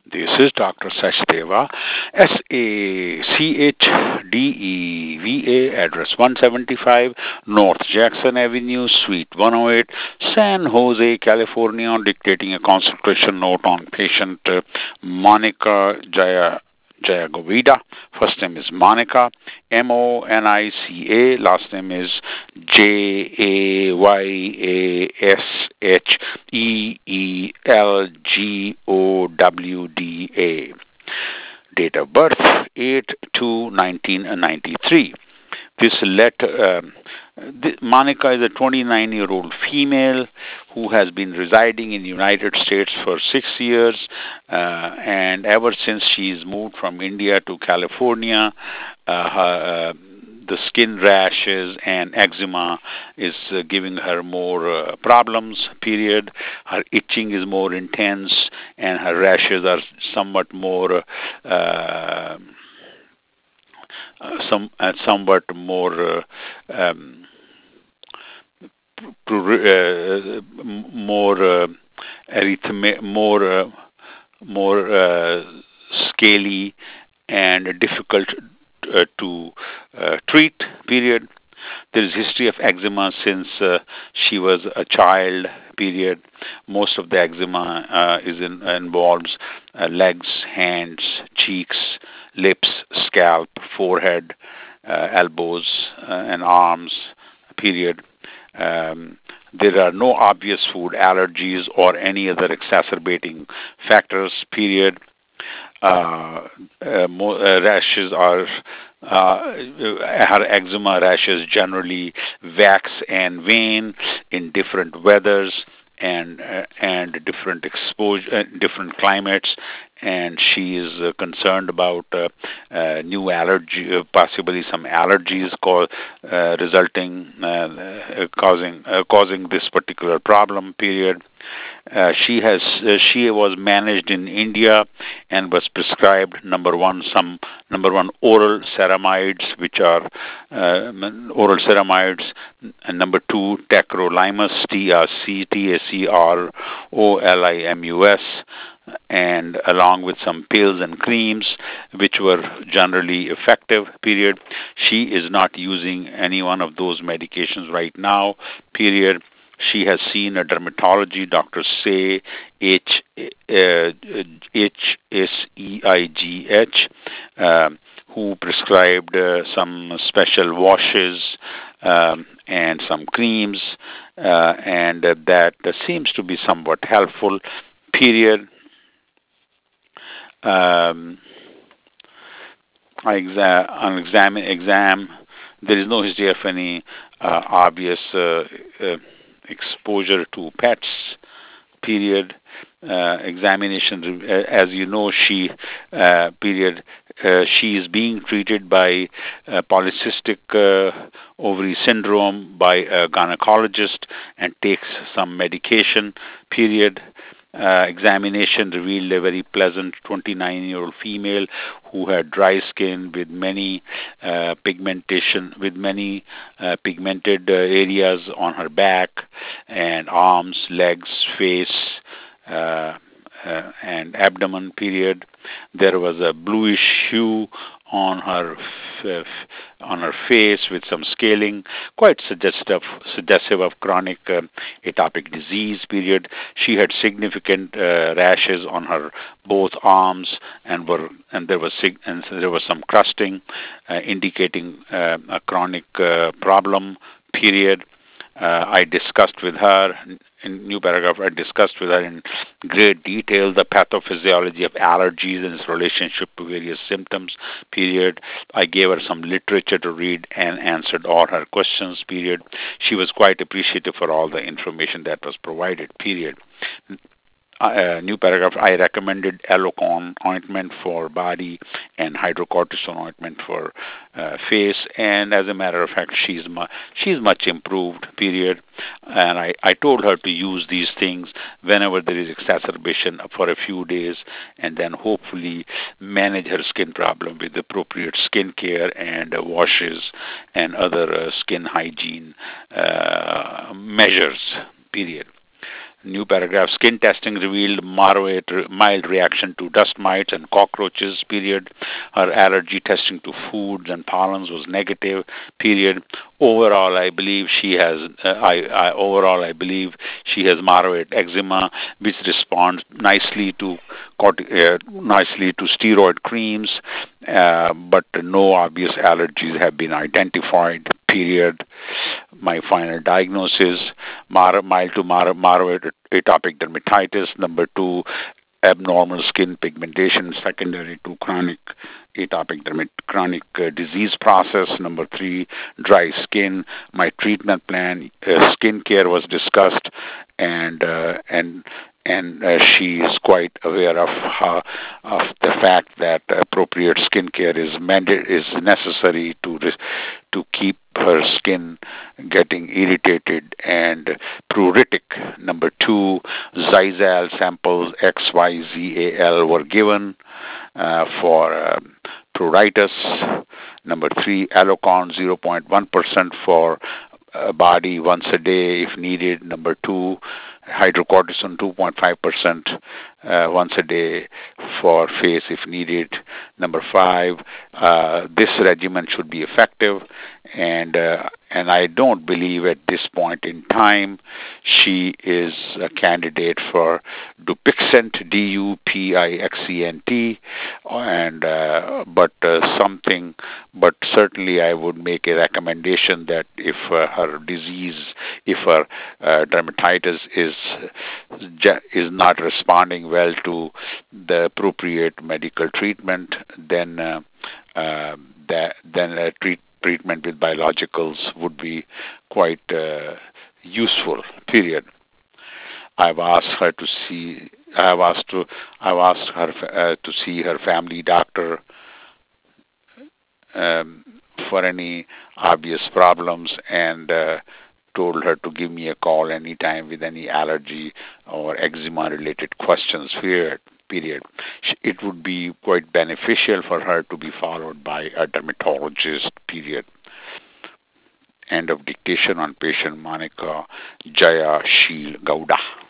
This is Dr. Sachdeva, Sachdeva, address 175 North Jackson Avenue, Suite 108, San Jose, California, dictating a consultation note on patient Monica Jayagovida. First name is Monica, Monica. Last name is Jayasyesheelgowda. Date of birth 8/2/1993. This letter, Monica is a 29-year-old female who has been residing in the United States for 6 years, and ever since she's moved from India to California, the skin rashes and eczema is giving her more problems. Period. Her itching is more intense, and her rashes are somewhat more. Somewhat more more more scaly and difficult to treat. Period. There is history of eczema since she was a child. Period. Most of the eczema involves legs, hands, cheeks, lips, scalp, forehead, elbows, and arms. Period. There are no obvious food allergies or any other exacerbating factors. Period. Rashes are her eczema rashes generally wax and wane in different weathers and different exposure, different climates, and she is concerned about new allergy, possibly some allergies resulting causing this particular problem. Period. She was managed in India and was prescribed number one oral ceramides, which are oral ceramides, and number two tacrolimus, tacrolimus, and along with some pills and creams, which were generally effective. Period. She is not using any one of those medications right now. Period. She has seen a dermatology, Dr. Say, Hseigh, who prescribed some special washes and some creams, and that seems to be somewhat helpful. Period. On exam, there is no history of any obvious exposure to pets. Period. Examination, as you know, period. She is being treated by polycystic ovary syndrome by a gynecologist and takes some medication. Period. Examination revealed a very pleasant 29-year-old female who had dry skin with many pigmented areas on her back and arms, legs, face, and abdomen. Period. There was a bluish hue on her face with some scaling, quite suggestive of chronic atopic disease. Period. She had significant rashes on her both arms, and there was some crusting, indicating a chronic problem. Period. I discussed with her in new paragraph. I discussed with her in great detail the pathophysiology of allergies and its relationship to various symptoms. Period. I gave her some literature to read and answered all her questions. Period. She was quite appreciative for all the information that was provided. Period. New paragraph. I recommended Elocon ointment for body and hydrocortisone ointment for face, and as a matter of fact, she's much improved. Period. And I told her to use these things whenever there is exacerbation for a few days, and then hopefully manage her skin problem with appropriate skin care and washes and other skin hygiene measures. Period. New paragraph. Skin testing revealed mild reaction to dust mites and cockroaches. Period. Her allergy testing to foods and pollens was negative. Period. Overall, I believe she has. I believe she has moderate eczema, which responds nicely to steroid creams, but no obvious allergies have been identified. Period. My final diagnosis: mild to moderate atopic dermatitis. Number two, abnormal skin pigmentation secondary to chronic disease process. Number three, dry skin. My treatment plan, skin care was discussed, and she is quite aware of the fact that appropriate skin care is necessary to keep her skin getting irritated and pruritic. Number two, Zizal samples XYZAL were given for pruritus. Number three, Alocon 0.1% for body once a day if needed. Number two, hydrocortisone 2.5% once a day for face if needed. Number five, this regimen should be effective, and I don't believe at this point in time she is a candidate for Dupixent, Dupixent, and but certainly I would make a recommendation that if her dermatitis is not responding well to the appropriate medical treatment, then treatment with biologicals would be quite useful. Period. I've asked her to see. I've asked her to see her family doctor for any obvious problems, and told her to give me a call anytime with any allergy or eczema related questions. Period. It would be quite beneficial for her to be followed by a dermatologist. Period. End of dictation on patient Monica Jaya Sheel Gowda.